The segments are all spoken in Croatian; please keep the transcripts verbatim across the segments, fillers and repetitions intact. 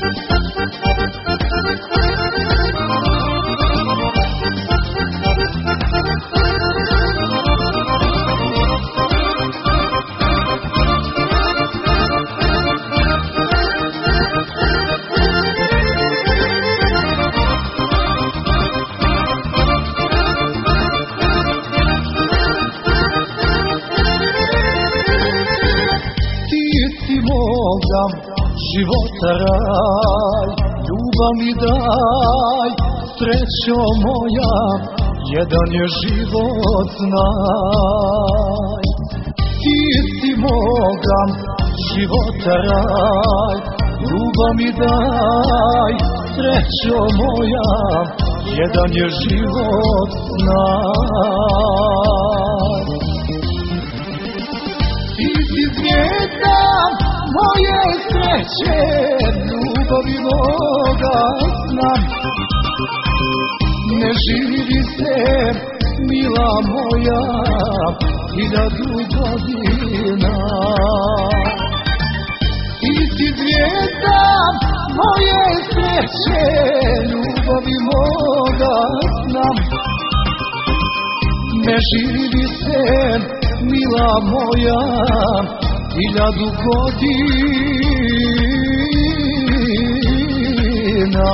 Života raj, ljubav mi daj, srećo moja, jedan je život znaj. Ti si moga života raj, ljubav mi daj, srećo moja, jedan je život znaj. Ti si zvijezda moje sreće, ljubavi moga sna. Ne živi se, mila moja, hiljadu godina. Ti si zvijezda moje sreće, ljubavi moga sna. Ne živi se, mila moja, hiljadu godina.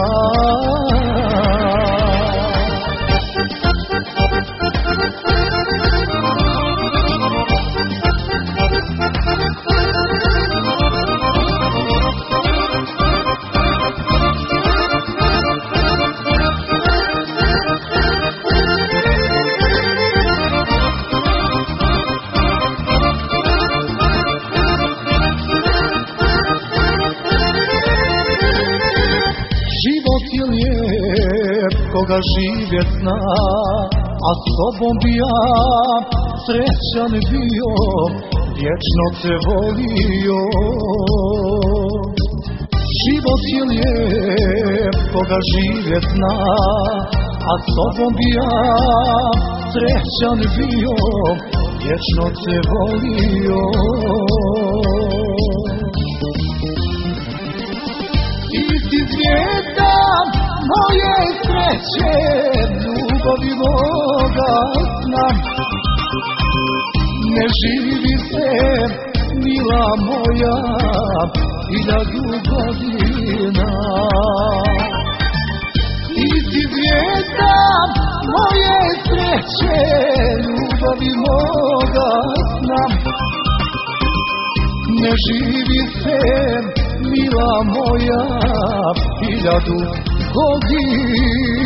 Koga živjet zna, a s tobom bi ja srećan bio, vječno te volio. Život je lijep, koga živjet zna, a s tobom bi ja srećan bio, vječno te volio. Ti si zvijezda moje sreće, ljubavi moga sna. Ne živi se, mila moja, hiljadu godina. Ti si zvijezda moje sreće, ljubavi moga sna. Ne živi se, mila moja, hiljadu godina.